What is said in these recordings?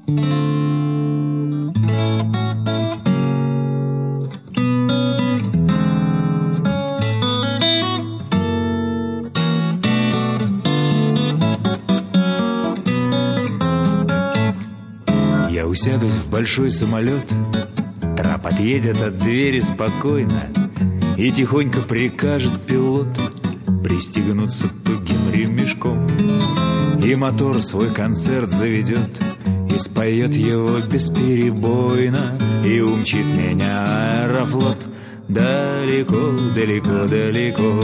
Я усядусь в большой самолет, трап отъедет от двери спокойно, и тихонько прикажет пилот пристегнуться тугим ремешком. И мотор свой концерт заведет, и споет его бесперебойно, и умчит меня аэрофлот далеко, далеко, далеко.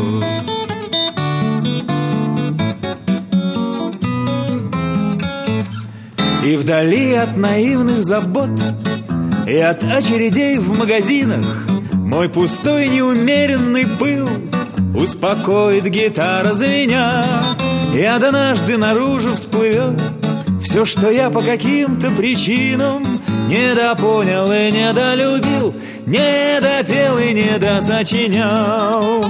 И вдали от наивных забот и от очередей в магазинах мой пустой неумеренный пыл успокоит гитара звеня. И однажды наружу всплывет все, что я по каким-то причинам недопонял и недолюбил, недопел и недосочинял.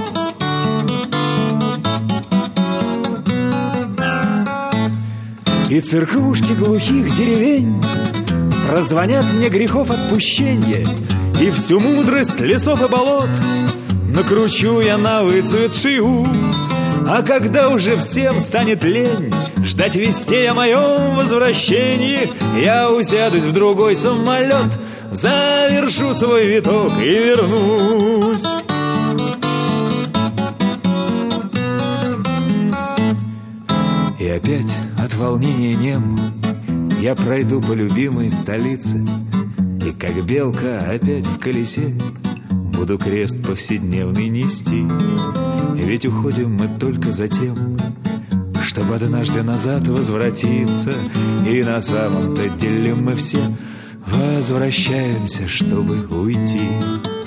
И церквушки глухих деревень прозвонят мне грехов отпущения, и всю мудрость лесов и болот накручу я на выцветший ус. А когда уже всем станет лень ждать вестей о моем возвращении, я усядусь в другой самолет, завершу свой виток и вернусь. И опять от волнения нем я пройду по любимой столице, и как белка опять в колесе буду крест повседневный нести. Ведь уходим мы только за тем, чтобы однажды назад возвратиться. И на самом-то деле мы все возвращаемся, чтобы уйти.